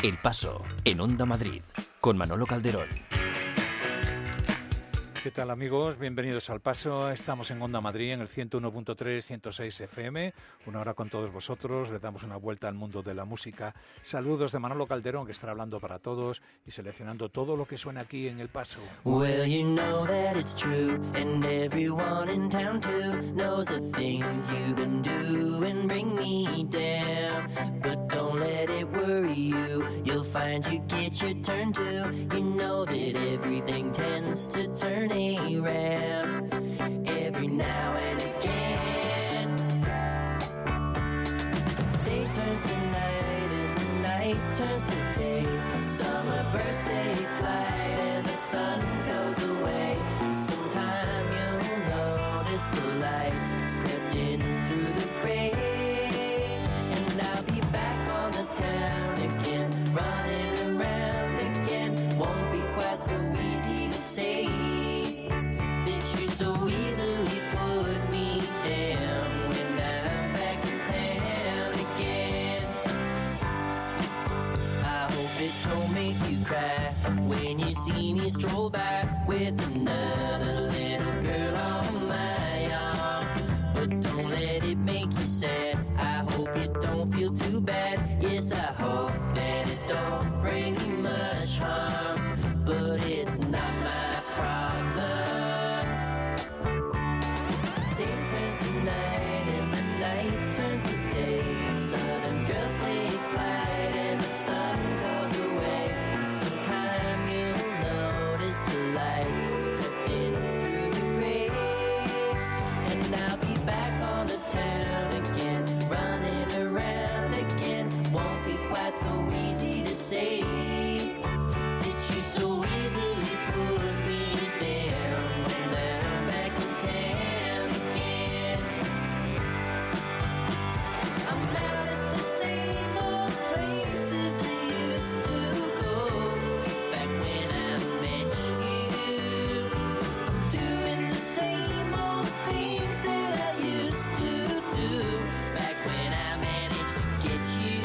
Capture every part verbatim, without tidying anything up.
El Paso, en Onda Madrid, con Manolo Calderón. ¿Qué tal, amigos? Bienvenidos al Paso. Estamos en Onda Madrid, en el ciento uno punto tres, ciento seis F M. Una hora con todos vosotros. Le damos una vuelta al mundo de la música. Saludos de Manolo Calderón, que estará hablando para todos y seleccionando todo lo que suena aquí en El Paso. Well, you know that it's true, and everyone in town too knows the things you've been doing bring me down. But don't let it worry you. You'll find you get your turn too. You know that everything tends to turn around every now and again. Day turns to night and the night turns to day. Summer birthday flight and the sun goes away. And sometime you'll notice the light has crept in through the gray. And I'll be back on the town again, running around again. Won't be quite so easy to say so easily put me down when I'm back in town again. I hope it don't make you cry when you see me stroll by with another little girl on my arm. But don't let it make you sad. I hope you don't feel too bad. Yes, I hope that it don't bring you much harm. But it's not my problem. So easy to say that you so easily put me down when I'm back in town again. I'm out at the same old places I used to go back when I met you. I'm doing the same old things that I used to do back when I managed to get you.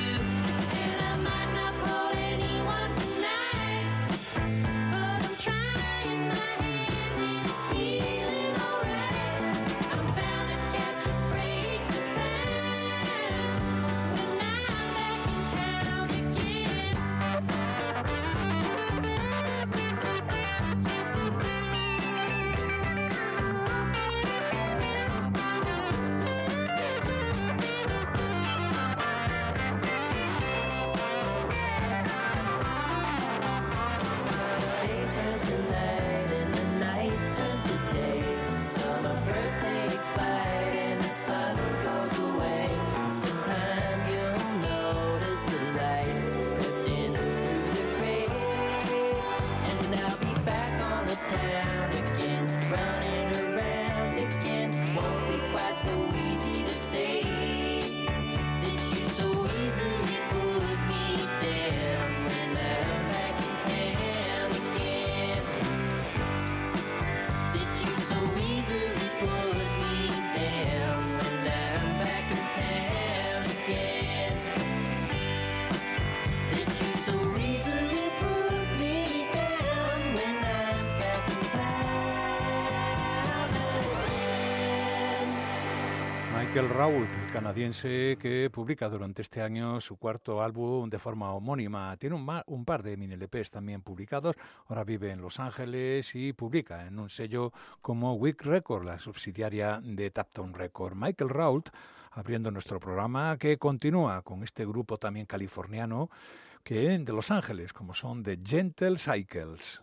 Michael Rault, el canadiense que publica durante este año su cuarto álbum de forma homónima. Tiene un, ma- un par de mini L Pes también publicados. Ahora vive en Los Ángeles y publica en un sello como Wick Records, la subsidiaria de Taptown Records. Michael Rault, abriendo nuestro programa, que continúa con este grupo también californiano que de Los Ángeles, como son The Gentle Cycles.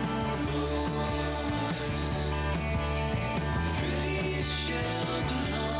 Shall belong.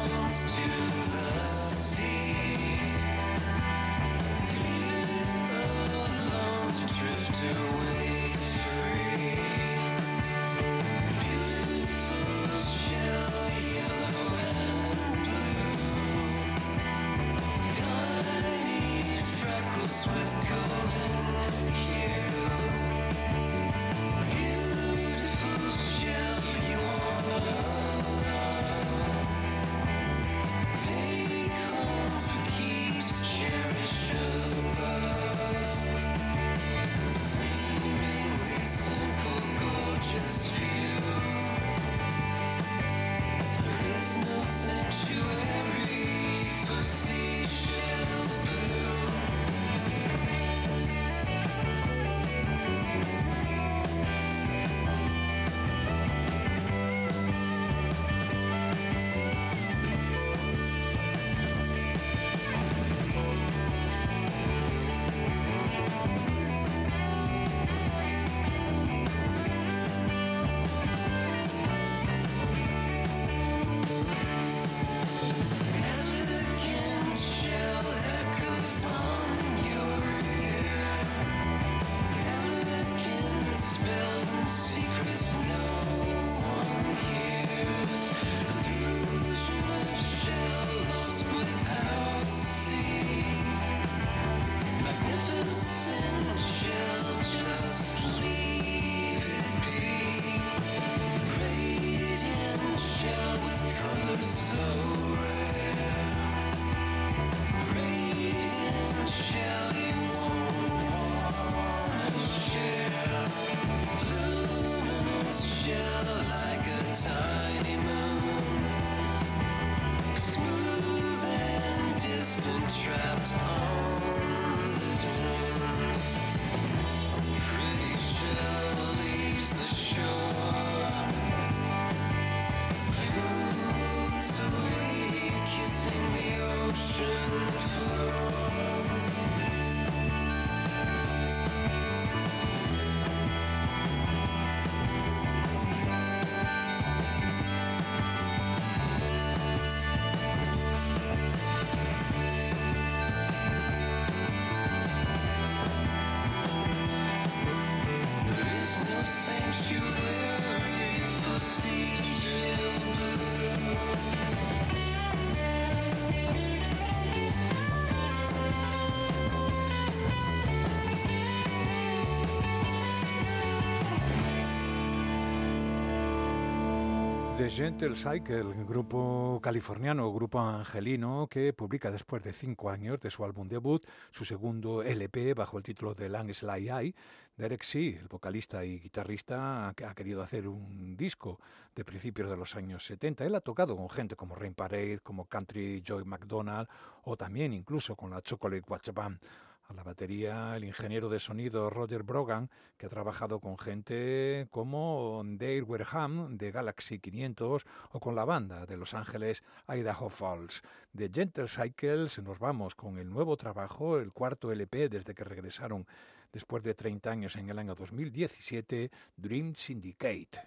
The Gentle Cycle, grupo californiano, grupo angelino, que publica después de cinco años de su álbum debut, su segundo L P bajo el título de Landslide Eye. Derek Shee, el vocalista y guitarrista, ha querido hacer un disco de principios de los años setenta. Él ha tocado con gente como Rain Parade, como Country Joe McDonald o también incluso con la Chocolate Watch Band. A la batería, el ingeniero de sonido Roger Brogan, que ha trabajado con gente como Dale Wareham de Galaxy quinientos o con la banda de Los Ángeles Idaho Falls. De Gentle Cycles nos vamos con el nuevo trabajo, el cuarto L P desde que regresaron después de treinta años en el año dos mil diecisiete, Dream Syndicate.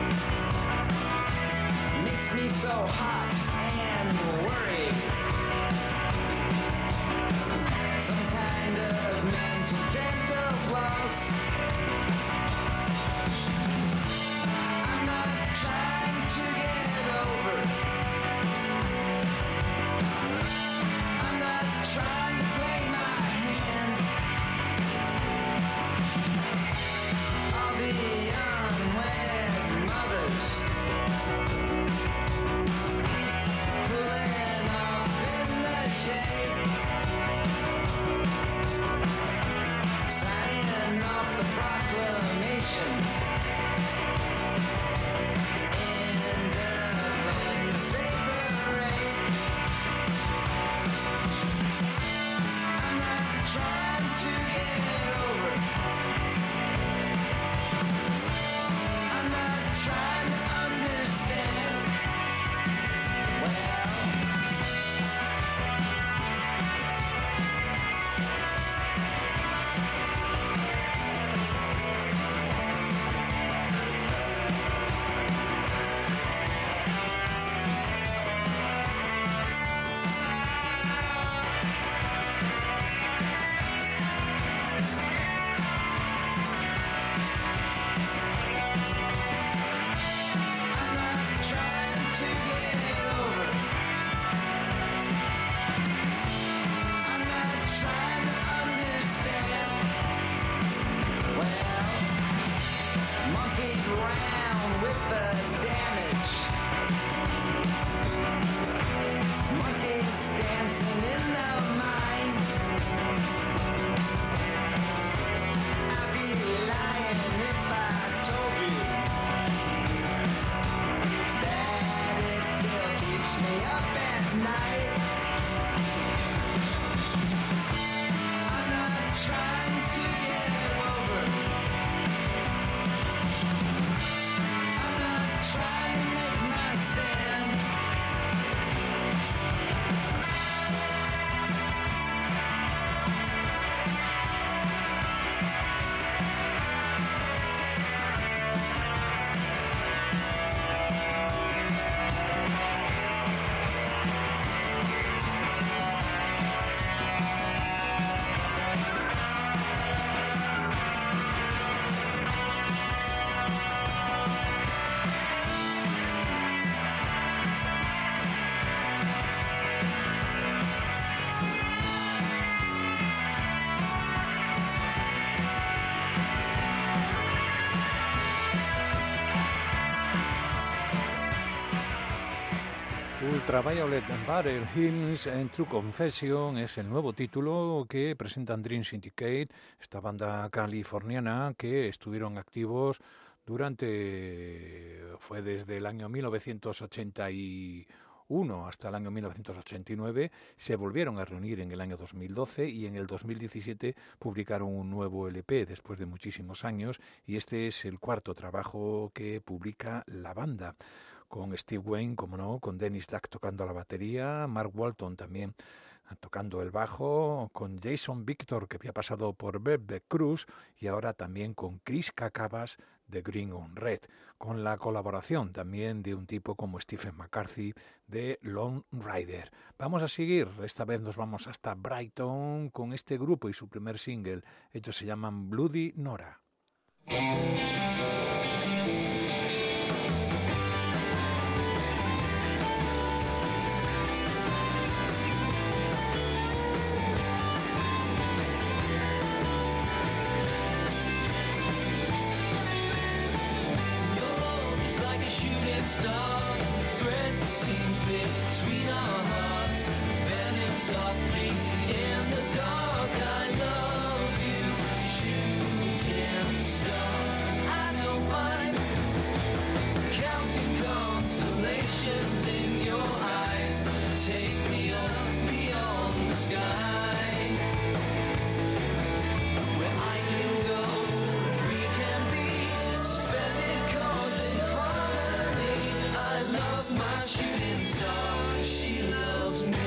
So hot and worried. Ultraviolet Battle Hymns and True Confession es el nuevo título que presentan Dream Syndicate, esta banda californiana que estuvieron activos durante, fue desde el año mil novecientos ochenta y uno hasta el año mil novecientos ochenta y nueve, se volvieron a reunir en el año dos mil doce y en el dos mil diecisiete publicaron un nuevo L P después de muchísimos años, y este es el cuarto trabajo que publica la banda, con Steve Wayne, como no, con Dennis Duck tocando la batería, Mark Walton también tocando el bajo, con Jason Victor, que había pasado por Velvet Cruz, y ahora también con Chris Cacavas de Green on Red, con la colaboración también de un tipo como Stephen McCarthy de Lone Rider. Vamos a seguir, esta vez nos vamos hasta Brighton con este grupo y su primer single. Ellos se llaman Bloody Nora. Star, threads that seems big between our hearts, bending softly in the dark. I love you, shooting star. I don't mind counting constellations in your eyes. Take me up beyond the sky, where I can go, we can be suspended cause in harmony. I love my shooting star, she loves me.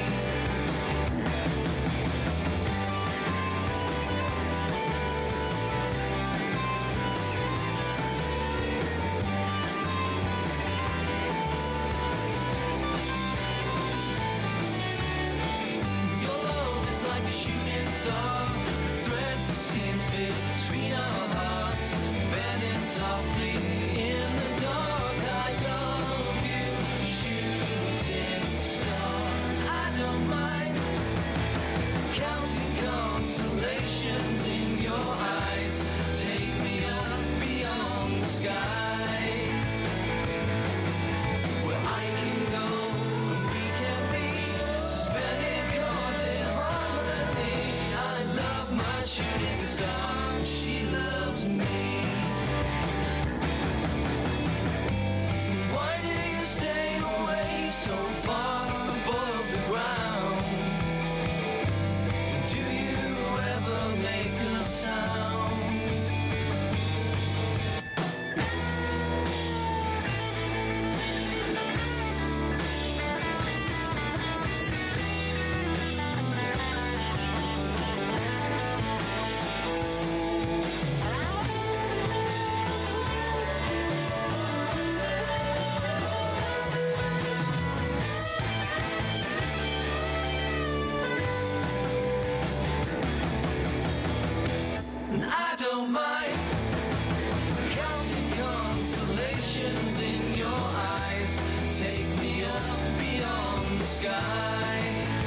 Your love is like a shooting star, the threads that seems big between our hearts, bending softly in the dark. I love you, shooting star. I don't mind counting constellations in your eyes. Take me up beyond the sky, where I can go and we can be suspended cause in harmony. I love my shooting star, she loves me. Why do you stay away so far above the ground? Do you ever make a sound? And I don't mind counting constellations in your eyes. Take me up beyond the sky,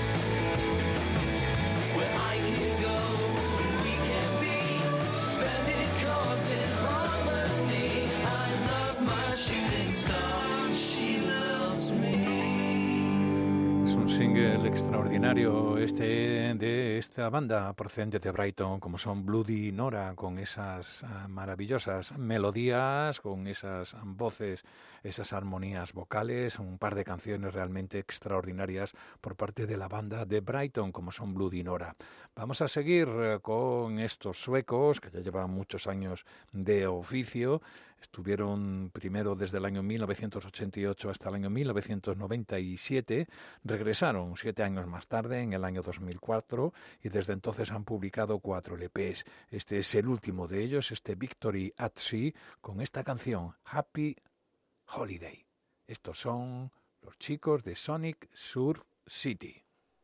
where I can go and we can be suspended chords in harmony. I love my shooting star, she loves me. Es un single extraordinario este de esta banda procedente de Brighton, como son Bloody Nora, con esas uh, maravillosas melodías, con esas voces, esas armonías vocales, un par de canciones realmente extraordinarias por parte de la banda de Brighton, como son Bloody Nora. Vamos a seguir uh, con estos suecos que ya llevan muchos años de oficio. Estuvieron primero desde el año mil novecientos ochenta y ocho hasta el año mil novecientos noventa y siete, regresaron siete años más tarde, en el año dos mil cuatro, y desde entonces han publicado cuatro L Pes. Este es el último de ellos, este Victory at Sea, con esta canción, Happy Holiday. Estos son los chicos de Sonic Surf City.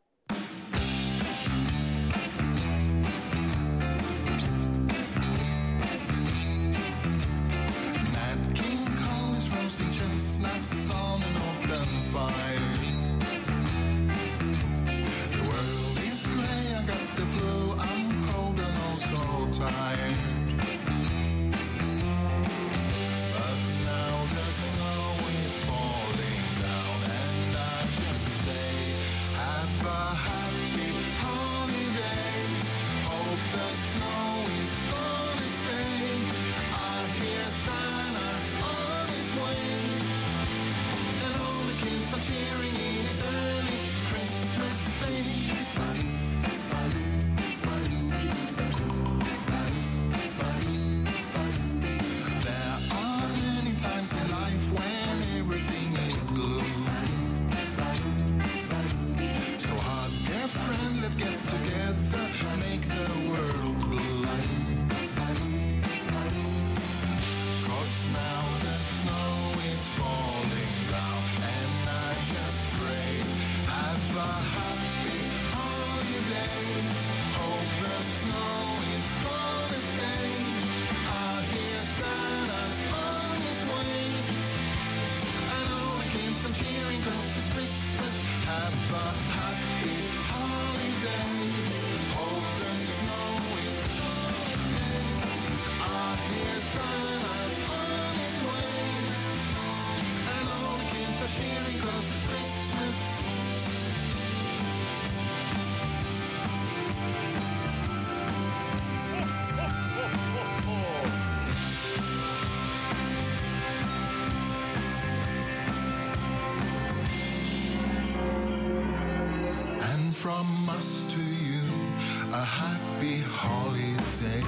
Chestnuts on an open fire. The world is grey, I got the flu, I'm cold and oh so tired. But now the snow is falling down and I from us to you a happy holiday.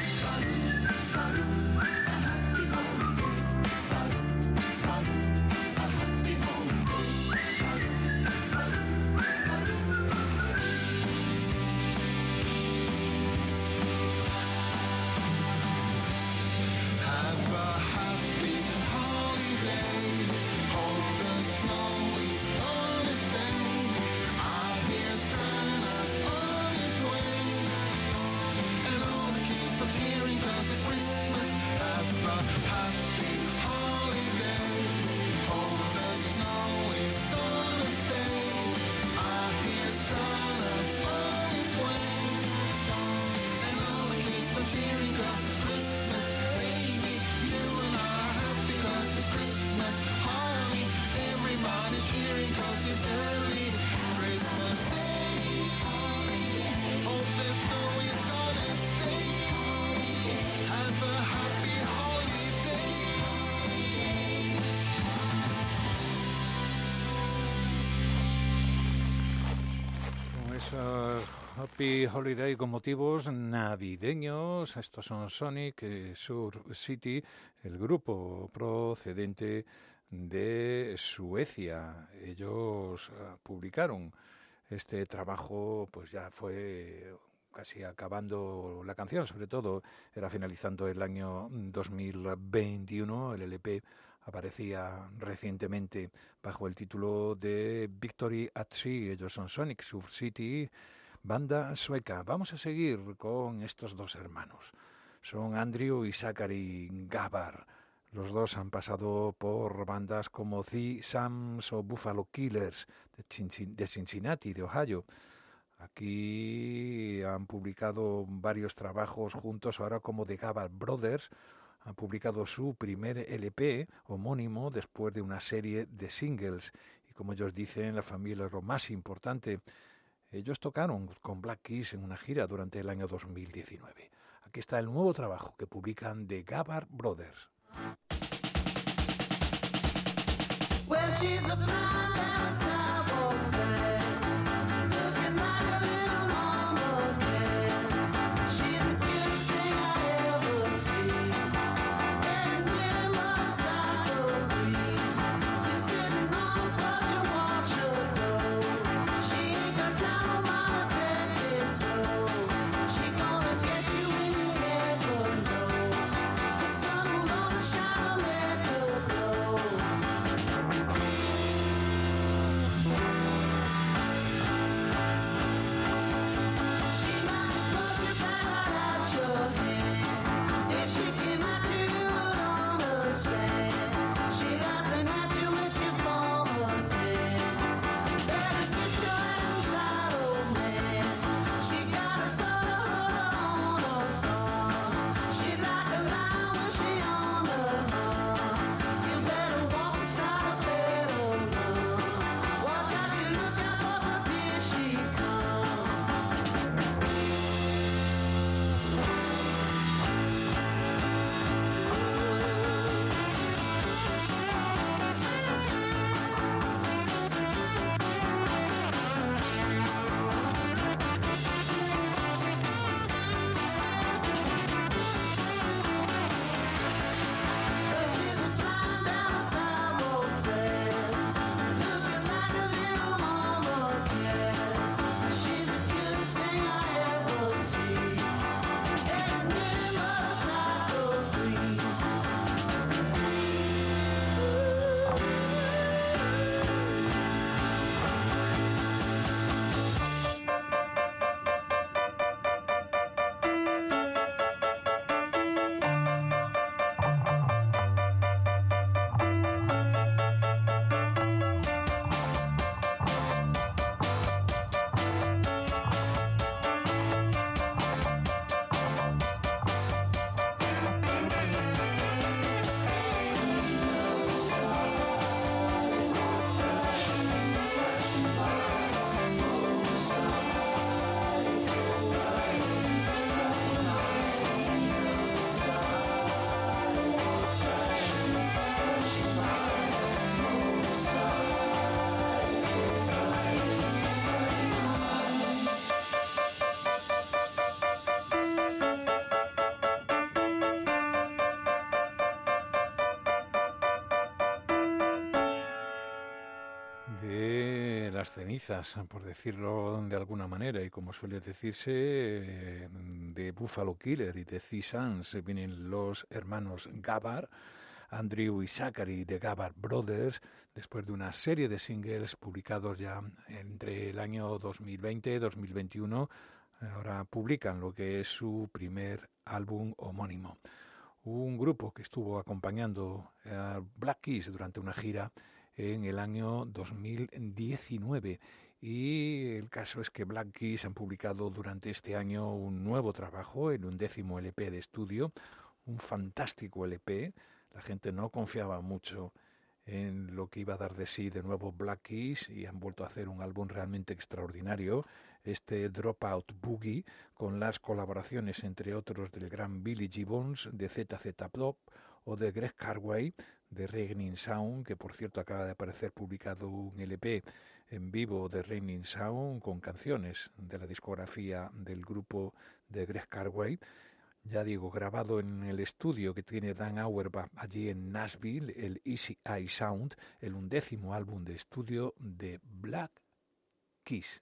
Happy Holiday con motivos navideños. Estos son Sonic Sur City, el grupo procedente de Suecia. Ellos uh, publicaron este trabajo, pues ya fue casi acabando la canción, sobre todo era finalizando el año dos mil veintiuno. El L P aparecía recientemente bajo el título de Victory at Sea. Ellos son Sonic Sur City, banda sueca. Vamos a seguir con estos dos hermanos. Son Andrew y Zachary Gabar. Los dos han pasado por bandas como The Sams o Buffalo Killers de Cincinnati, de Ohio. Aquí han publicado varios trabajos juntos, ahora como The Gabar Brothers. Han publicado su primer L P homónimo después de una serie de singles. Y como ellos dicen, la familia es lo más importante. Ellos tocaron con Black Keys en una gira durante el año dos mil diecinueve. Aquí está el nuevo trabajo que publican The Gabar Brothers. Well, she's a fly down sidewalk fan, looking like a little mama can. She's the cutest thing I ever seen, and winning my psycho queen. You're sitting on a couch and watch her go. She ain't got time, mama, take it slow. She gonna get you when you never know. The sun will gonna shine, make her glow. las cenizas, por decirlo de alguna manera, y como suele decirse, eh, de Buffalo Killer y de The Sons vienen los hermanos Gabbard, Andrew y Zachary de Gabbard Brothers, después de una serie de singles publicados ya entre el año dos mil veinte y dos mil veintiuno, ahora publican lo que es su primer álbum homónimo. Un grupo que estuvo acompañando a Black Keys durante una gira en el año dos mil diecinueve, y el caso es que Black Keys han publicado durante este año un nuevo trabajo, el undécimo L P de estudio, un fantástico L P. La gente no confiaba mucho en lo que iba a dar de sí de nuevo Black Keys y han vuelto a hacer un álbum realmente extraordinario, este Dropout Boogie, con las colaboraciones entre otros del gran Billy Gibbons de Z Z Top o de Greg Carway de Raining Sound, que por cierto acaba de aparecer publicado un L P en vivo de Raining Sound con canciones de la discografía del grupo de Greg Carway. Ya digo, grabado en el estudio que tiene Dan Auerbach allí en Nashville, el Easy Eye Sound, el undécimo álbum de estudio de Black Keys.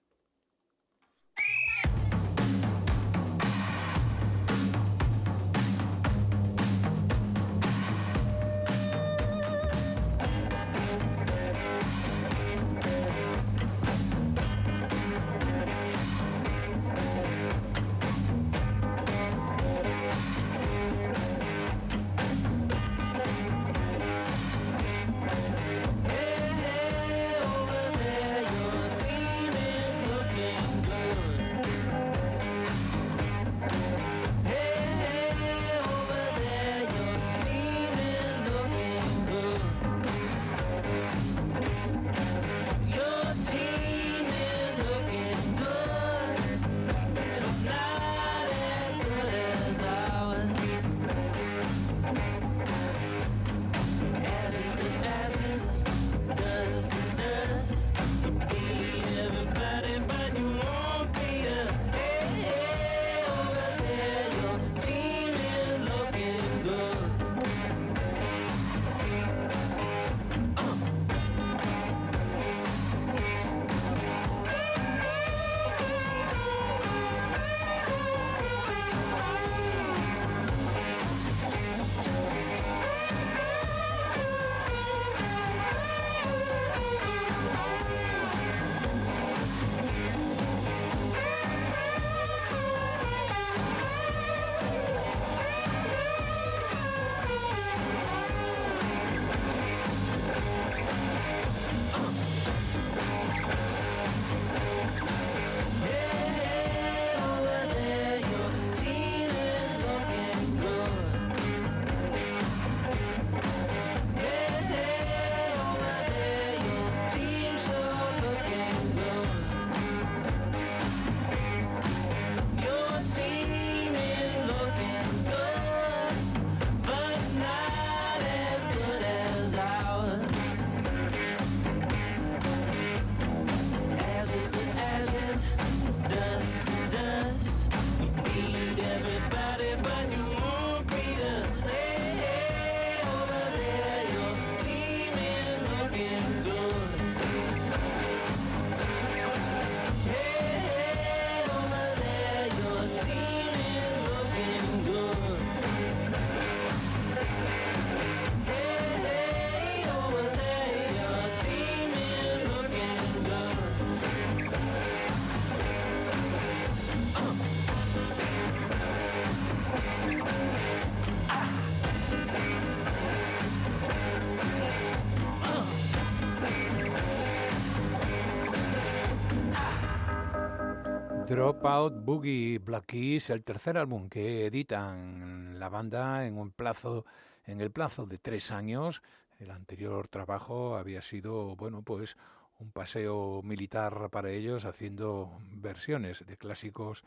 Dropout Boogie Black Keys, el tercer álbum que editan la banda en un plazo, en el plazo de tres años. El anterior trabajo había sido, bueno, pues un paseo militar para ellos, haciendo versiones de clásicos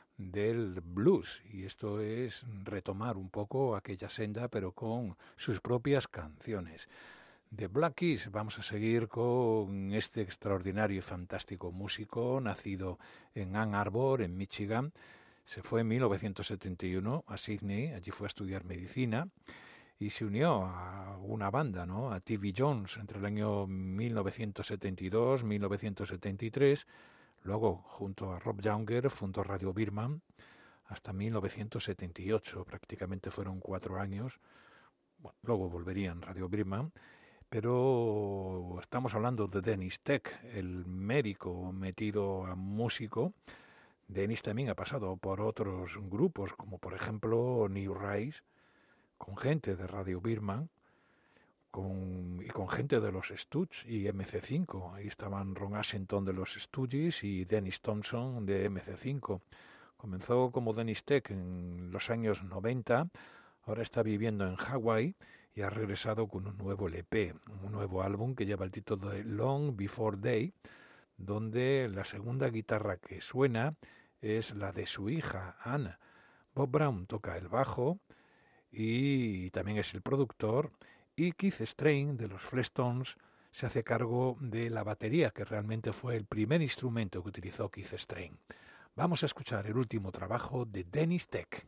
del blues, y esto es retomar un poco aquella senda, pero con sus propias canciones. De Black Keys vamos a seguir con este extraordinario y fantástico músico, nacido en Ann Arbor, en Michigan. Se fue en mil novecientos setenta y uno a Sydney, allí fue a estudiar medicina, y se unió a una banda, ¿no? A T V Jones entre el año mil novecientos setenta y dos y mil novecientos setenta y tres. Luego, junto a Rob Younger, fundó Radio Birman hasta mil novecientos setenta y ocho. Prácticamente fueron cuatro años. Bueno, luego volverían Radio Birman. Pero estamos hablando de Dennis Tech, el médico metido a músico. Dennis también ha pasado por otros grupos, como por ejemplo New Rise, con gente de Radio Birman, con, y con gente de los Stooges y M C cinco. Ahí estaban Ron Ashington de los Stooges y Dennis Thompson de M C cinco. Comenzó como Dennis Tech en los años noventa, ahora está viviendo en Hawái y ha regresado con un nuevo L P, un nuevo álbum que lleva el título de Long Before Day, donde la segunda guitarra que suena es la de su hija, Anna. Bob Brown toca el bajo y también es el productor, y Keith Strain de los Flintstones se hace cargo de la batería, que realmente fue el primer instrumento que utilizó Keith Strain. Vamos a escuchar el último trabajo de Dennis Tech.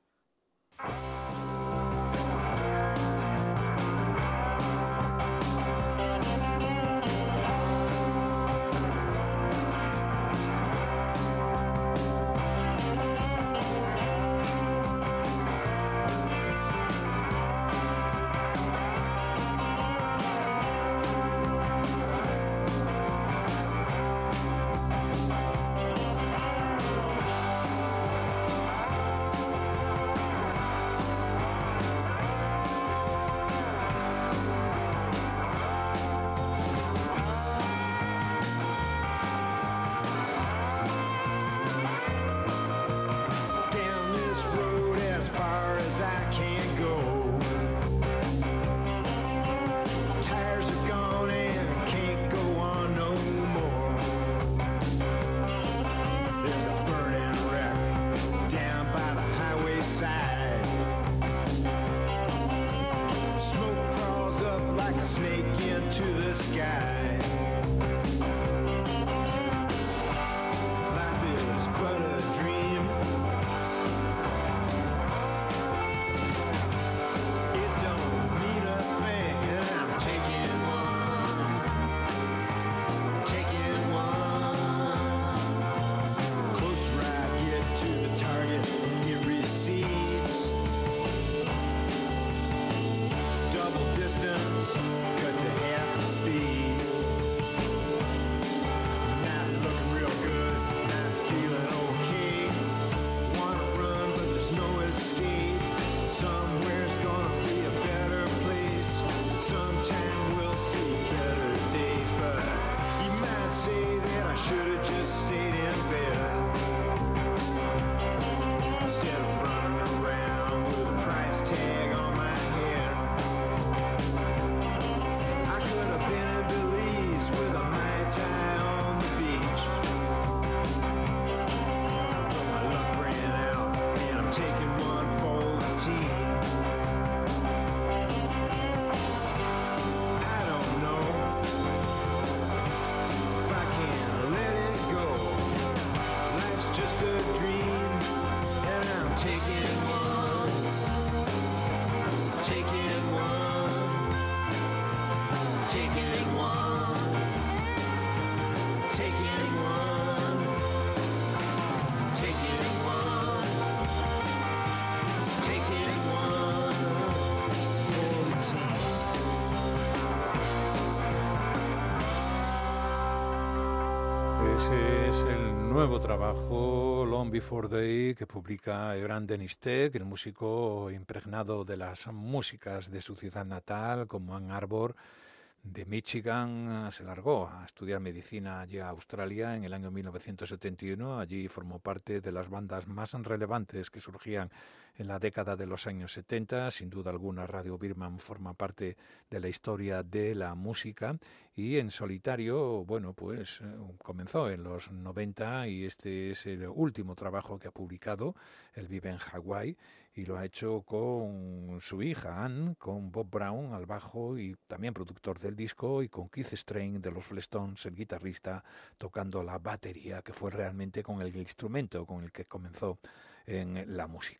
Nuevo trabajo, Long Before Day, que publica el gran Dennis Tech, el músico impregnado de las músicas de su ciudad natal, como Ann Arbor, de Michigan. Se largó a estudiar medicina allí a Australia en el año mil novecientos setenta y uno. Allí formó parte de las bandas más relevantes que surgían en la década de los años setenta. Sin duda alguna, Radio Birman forma parte de la historia de la música. Y en solitario, bueno, pues eh, comenzó en los noventa y este es el último trabajo que ha publicado. Él vive en Hawái y lo ha hecho con su hija Ann, con Bob Brown al bajo y también productor del disco, y con Keith Strain de los Flintstones, el guitarrista, tocando la batería, que fue realmente con el instrumento con el que comenzó en la música.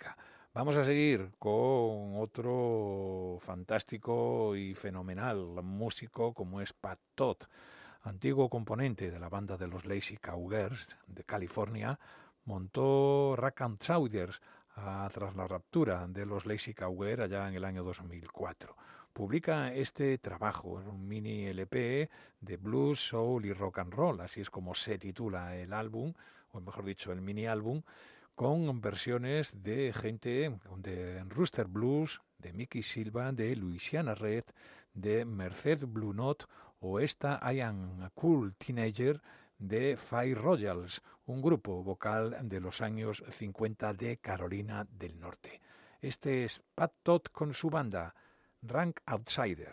Vamos a seguir con otro fantástico y fenomenal músico como es Pat Todd, antiguo componente de la banda de los Lazy Cowgirls de California. Montó Rack and Sawyers tras la ruptura de los Lazy Cowgirls allá en el año dos mil cuatro. Publica este trabajo, un mini L P de blues, soul y rock and roll, así es como se titula el álbum, o mejor dicho, el mini álbum, con versiones de gente de Rooster Blues, de Mickey Silva, de Louisiana Red, de Merced Blue Note o esta I Am a Cool Teenager de Fire Royals, un grupo vocal de los años cincuenta de Carolina del Norte. Este es Pat Todd con su banda Rank Outsider.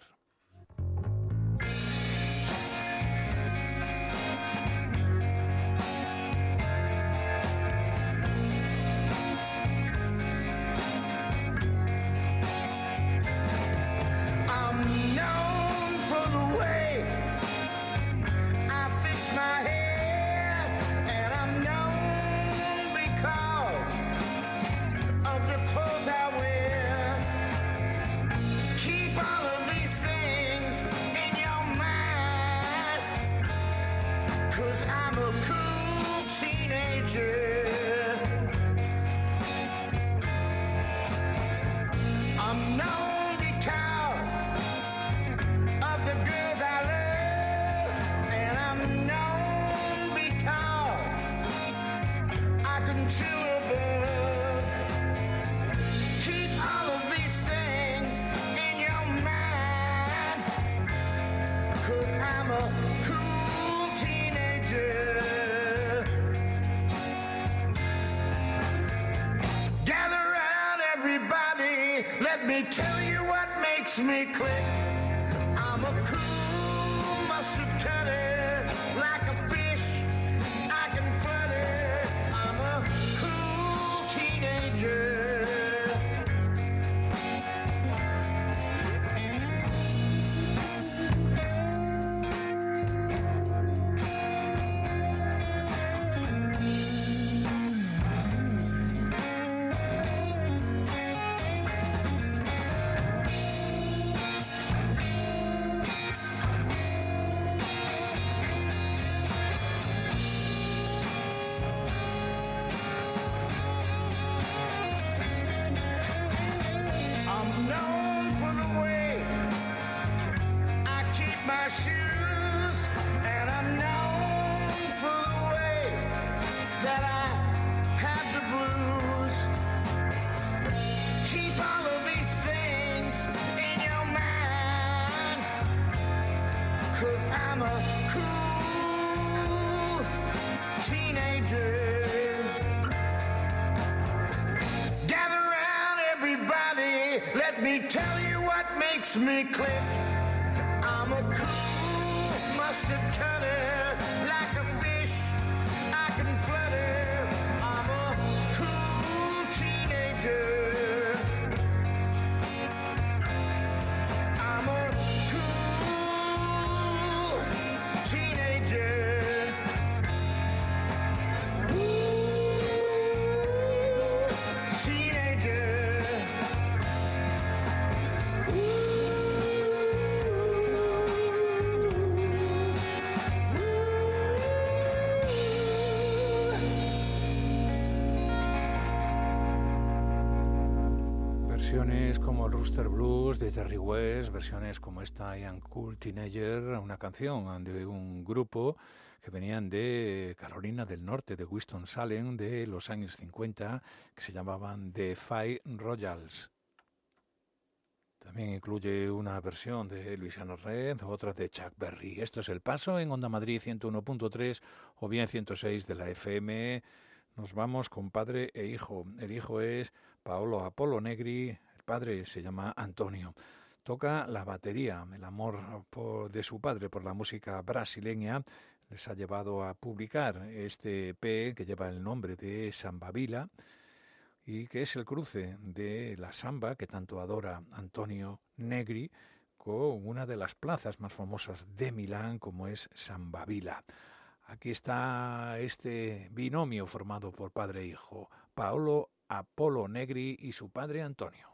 Tell you what makes me click. I'm a cool mustard cutter, like a fish I can flutter. I'm a cool teenager. Tell you what makes me click. I'm a cool mustard cutter, like a fish I can flutter. I'm a cool teenager. I'm a cool teenager. Ooh, teenager. Versiones como Rooster Blues de Terry West, versiones como esta I Am Cool Teenager, una canción de un grupo que venían de Carolina del Norte, de Winston-Salem, de los años cincuenta, que se llamaban The Fire Royals. También incluye una versión de Louisiana Red, otra de Chuck Berry. Esto es El Paso en Onda Madrid ciento uno punto tres o bien ciento seis de la F M. Nos vamos con padre e hijo. El hijo es Paolo Apollo Negri, el padre se llama Antonio. Toca la batería. El amor por, de su padre por la música brasileña les ha llevado a publicar este E P que lleva el nombre de Samba Vila y que es el cruce de la samba que tanto adora Antonio Negri con una de las plazas más famosas de Milán como es Samba Vila. Aquí está este binomio formado por padre e hijo, Paolo Apolo Negri y su padre Antonio.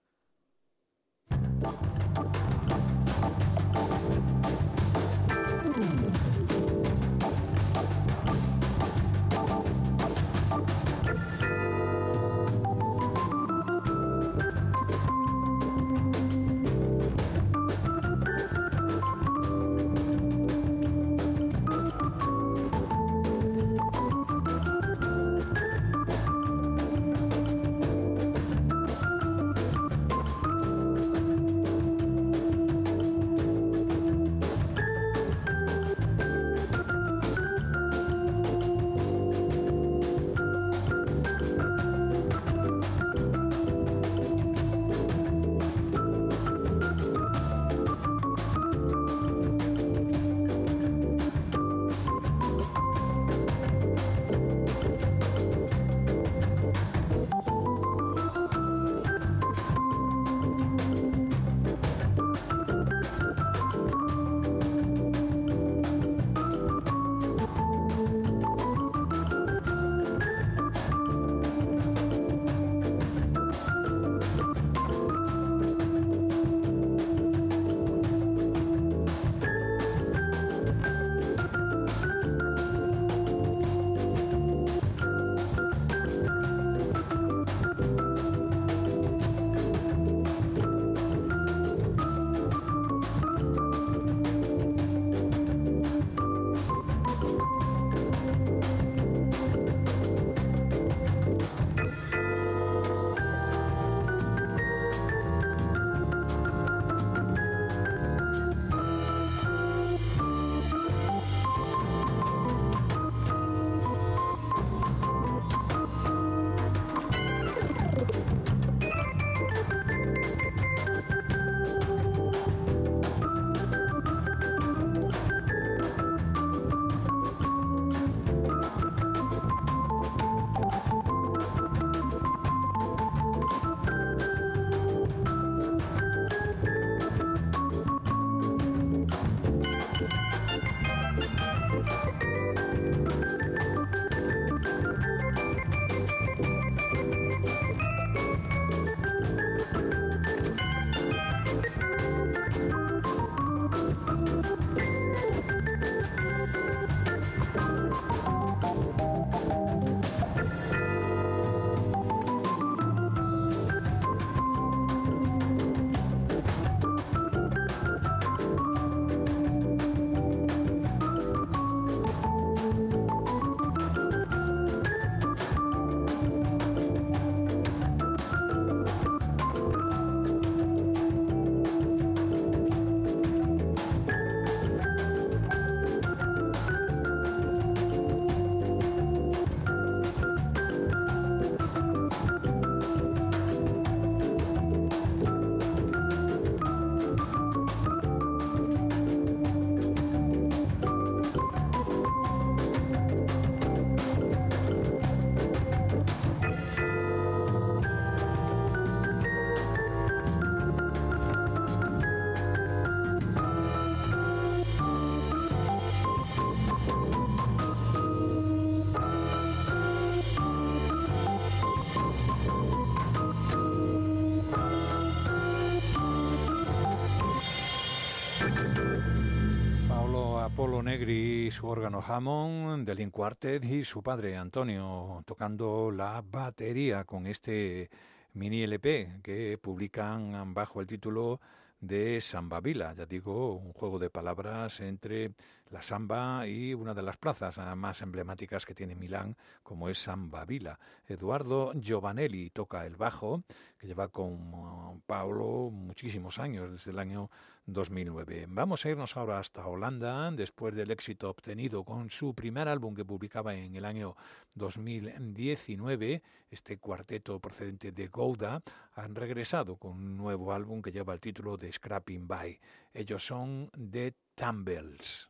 Apolo Negri, su órgano Hammond, The Link Quartet y su padre Antonio tocando la batería con este mini L P que publican bajo el título de Samba Vila, ya digo, un juego de palabras entre la samba y una de las plazas más emblemáticas que tiene Milán, como es Samba Vila. Eduardo Giovanelli toca el bajo, que lleva con Paolo muchísimos años, desde el año dos mil nueve. Vamos a irnos ahora hasta Holanda, después del éxito obtenido con su primer álbum que publicaba en el año dos mil diecinueve. Este cuarteto procedente de Gouda han regresado con un nuevo álbum que lleva el título de Scrapping By. Ellos son The Tumbles.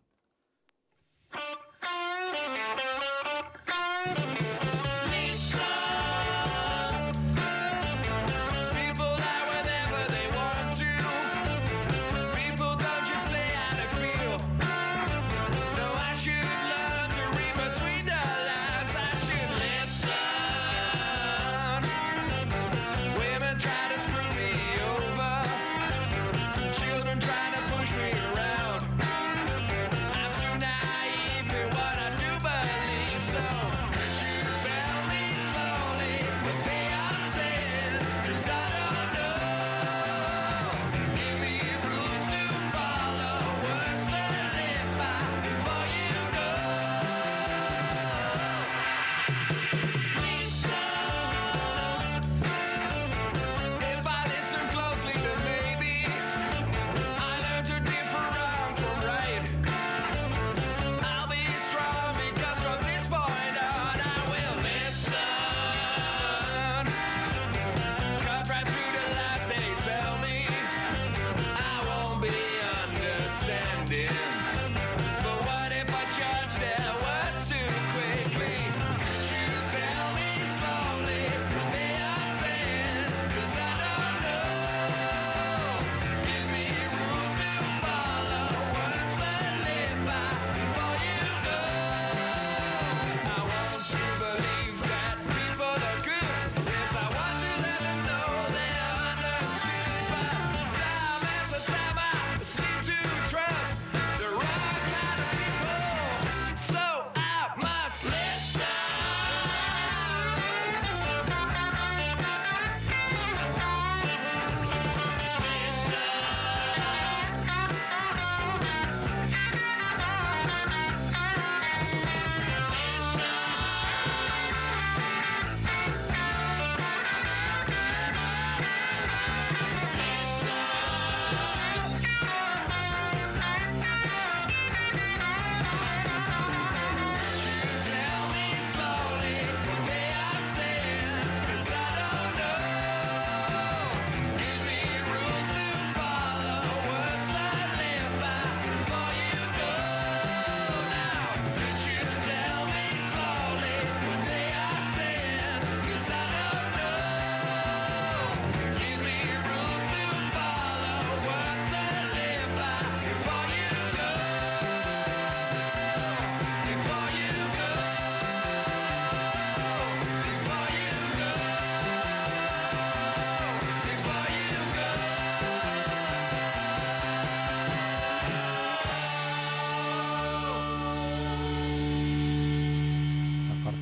Between the lines, I should listen.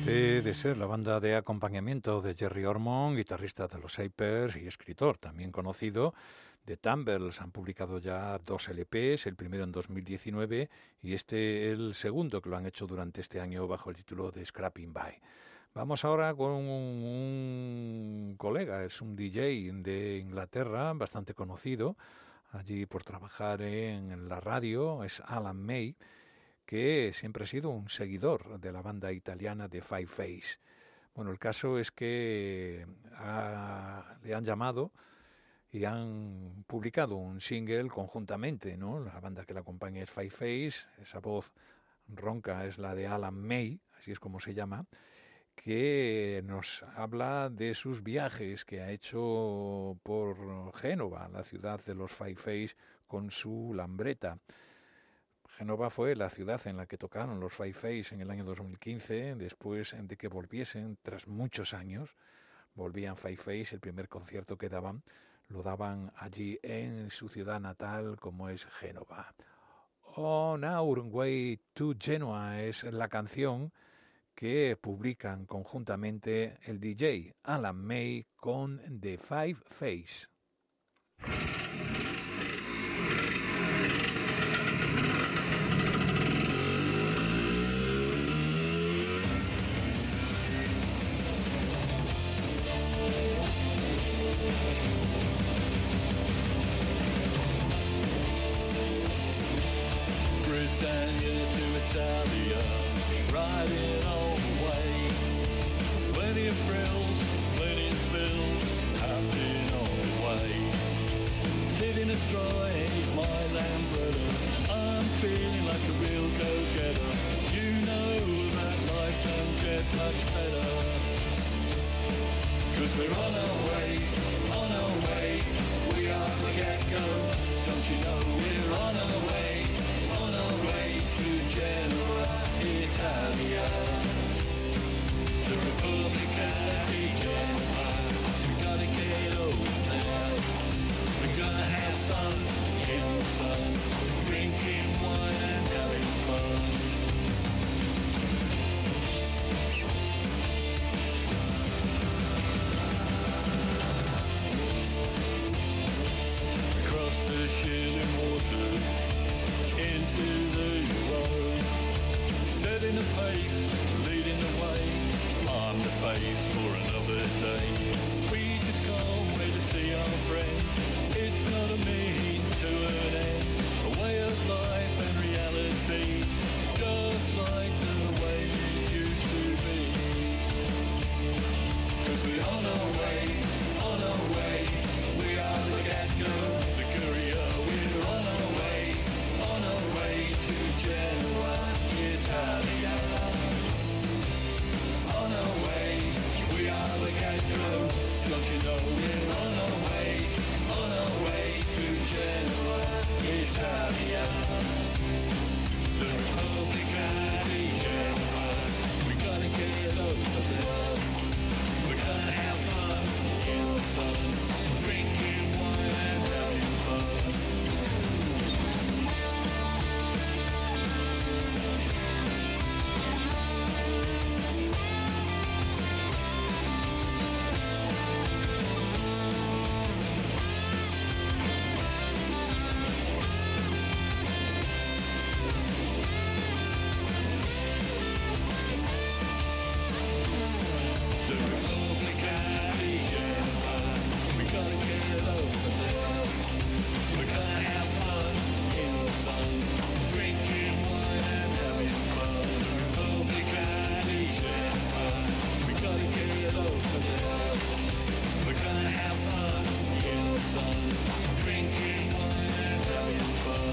Aparte de ser la banda de acompañamiento de Jerry Ormond, guitarrista de los Shapers y escritor también conocido, The Tumbles han publicado ya dos L Pes, el primero en dos mil diecinueve y este el segundo que lo han hecho durante este año bajo el título de Scrapping By. Vamos ahora con un, un colega, es un D J de Inglaterra, bastante conocido, allí por trabajar en la radio, es Alan May, que siempre ha sido un seguidor de la banda italiana de Five Face. Bueno, el caso es que ha, le han llamado y han publicado un single conjuntamente, ¿no? La banda que la acompaña es Five Face, esa voz ronca es la de Alan May, así es como se llama, que nos habla de sus viajes que ha hecho por Génova, la ciudad de los Five Face, con su lambreta. Génova fue la ciudad en la que tocaron los Five Face en el año dos mil quince, después de que volviesen, tras muchos años, volvían Five Face, el primer concierto que daban, lo daban allí en su ciudad natal, como es Génova. On Our Way to Genoa es la canción que publican conjuntamente el D J Alan May con The Five Face. Britannia to Italia, riding all the way. Plenty of frills, plenty of spills, happening all the way. Sitting astride my Lambretta, I'm feeling like a real go-getter. You know that life don't get much better. Cause we're on our way, on our way, we are the get-go. Don't you know we're on our way, on our way to Genoa, Italia. The Repubblica di Genoa. We gotta get over there. We're gonna have sun in the sun, drinking wine and having fun. Across the Schilling water, into the road, setting the pace, leading the way. I'm the face for another day. We just can't wait to see our friends. It's not a means to an end, a way of life and reality, just like the way it used to be. Cause we're on our way, on our way, we are the get-go, the courier. We're on our way, on our way to Genoa, Italia. On our way, we are the get-go. Don't you know we're on our way, on our way to Genoa, Italia. The Repubblica di Genoa. We gotta get over there. We're gonna have fun in the sun, drinking wine and having fun. The Repubblica di Genoa. We gotta get over there. We're gonna have fun in the sun, drinking wine and having fun. The Repubblica di Genoa. We gotta get over there. We're gonna have fun in the sun, drinking wine and having fun.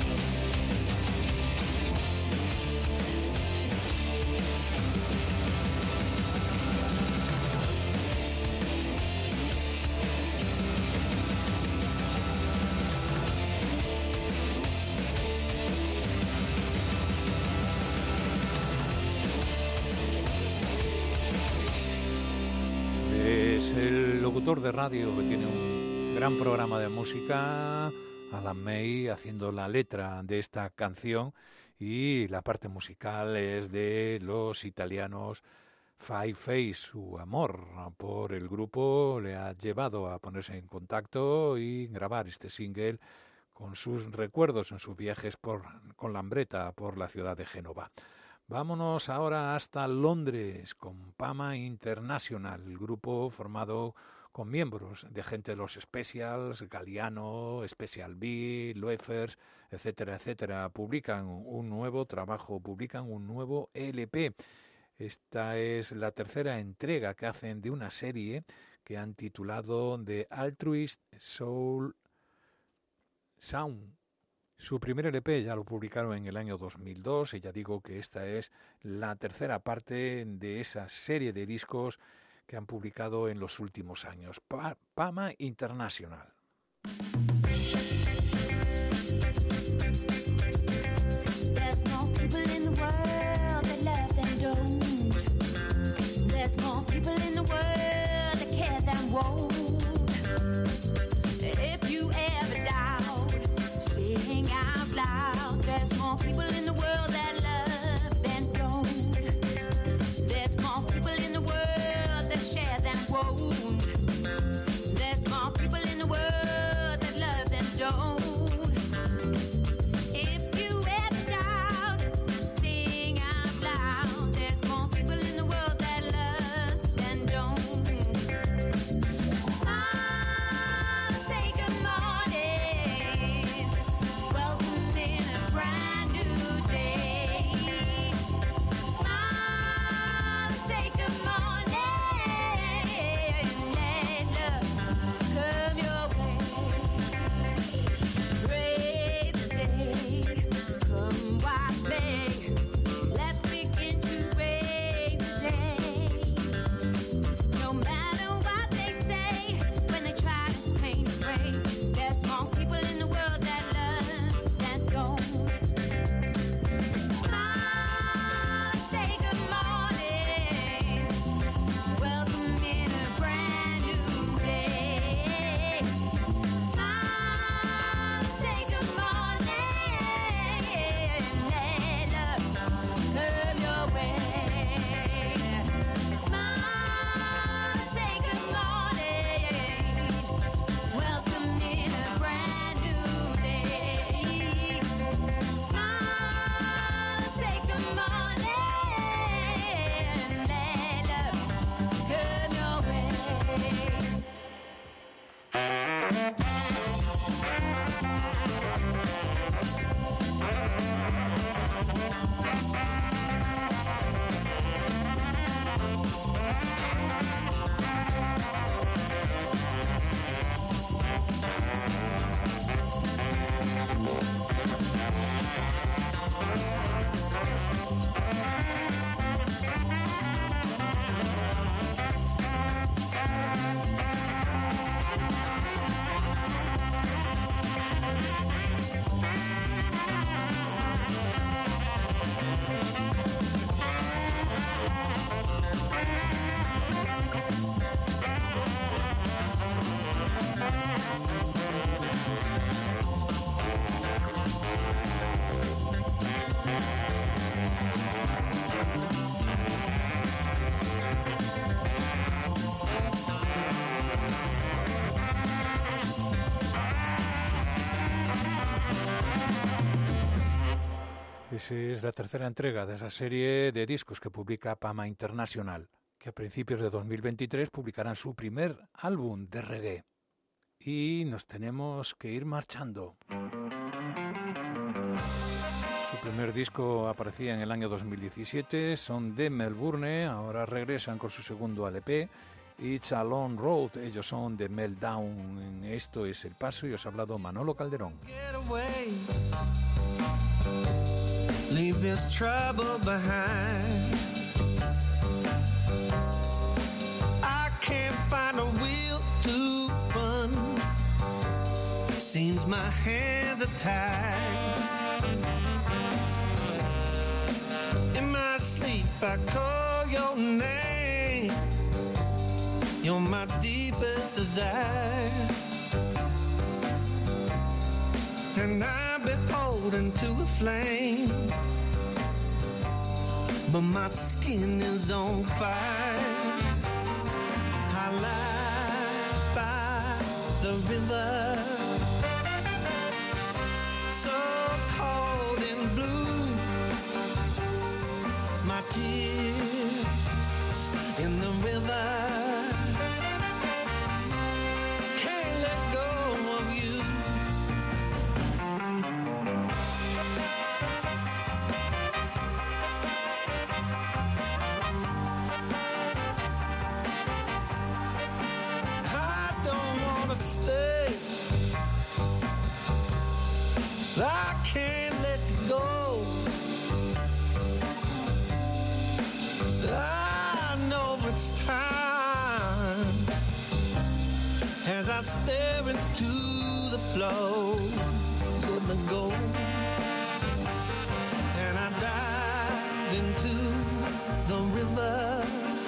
Es el locutor de radio que tiene un gran programa de música, Alan May, haciendo la letra de esta canción y la parte musical es de los italianos Five Face, su amor por el grupo, le ha llevado a ponerse en contacto y grabar este single con sus recuerdos en sus viajes por, con Lambretta por la ciudad de Génova. Vámonos ahora hasta Londres con Pama International, el grupo formado con miembros de gente de los Specials, Galliano, Special B, Loefers, etcétera, etcétera. Publican un nuevo trabajo, publican un nuevo L P. Esta es la tercera entrega que hacen de una serie que han titulado The Altruist Soul Sound. Su primer L P ya lo publicaron en el año dos mil dos y ya digo que esta es la tercera parte de esa serie de discos que han publicado en los últimos años. Pa- Pama International. There's more people in the world that love than don't. There's more people in the world that care than won't. If you ever doubt, sing out loud. There's more people in the world that love than don't. There's more people in the world that share than won't. There's more people in the world that love than don't. If you ever doubt, sing out loud. There's more people in the world that love than don't. Smile, say good morning. Welcome in a brand new day. Smile, say good morning. Let love come your way. Praise the day, come what may. Let's begin to raise the day. No matter what they say, when they try to paint the way, there's more people in the world that love than don't. Smile and say good morning. Welcome in a brand new day. Smile and say good morning. Let love come your way. Smile and say good morning. Welcome in a brand new day. Smile and say good morning. Let love come your way. Esa es la tercera entrega de esa serie de discos que publica Pama International, que a principios de dos mil veintitrés publicarán su primer álbum de reggae. Y nos tenemos que ir marchando. Su primer disco aparecía en el año dos mil diecisiete, son de Melbourne, ahora regresan con su segundo L P, It's a Long Road, ellos son de Meltdown. Esto es El Paso y os ha hablado Manolo Calderón. Get away. Leave this trouble behind. I can't find a will to run. Seems my hands are tied. In my sleep I call your name. You're my deepest desire. And I'm beholden to a flame. but my skin is on fire. I lie by the river, so cold and blue. My tears in the river, can't let go of you. I don't wanna stay, I can't let you go. I know it's time as I stare into the flow. Let me go, and I dive into the river,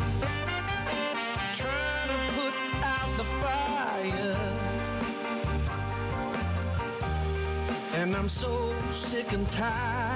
trying to put out the fire. And I'm so sick and tired